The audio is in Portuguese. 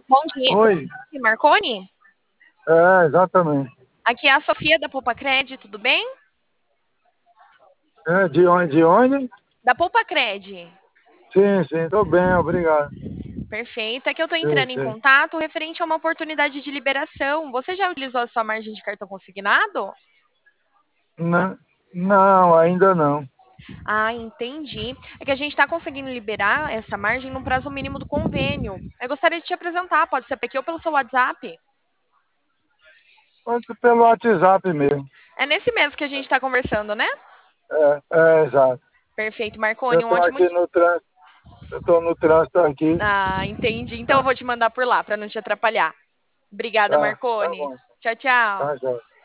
Bom dia, Oi, Marconi. exatamente. Aqui é a Sofia da Poupa Cred, tudo bem? De onde? De onde? Da Poupa Cred. Sim, sim, tô bem, obrigado. Perfeito. É que eu estou Sim, entrando em sim. contato referente a uma oportunidade de liberação. Você já utilizou a sua margem de cartão consignado? Não, não, ainda não. Ah, entendi. É que a gente está conseguindo liberar essa margem no prazo mínimo do convênio. Eu gostaria de te apresentar, pode ser aqui ou pelo seu WhatsApp. Pode ser pelo WhatsApp mesmo. É nesse mês que a gente está conversando, né? Exato. Perfeito, Eu Marconi, um tô ótimo aqui dia. no trânsito, eu tô no trânsito aqui. Ah, entendi. Então eu Tá, vou te mandar por lá, para não te atrapalhar. Obrigada, tá Marconi. bom. Tchau, tchau. Tá, já.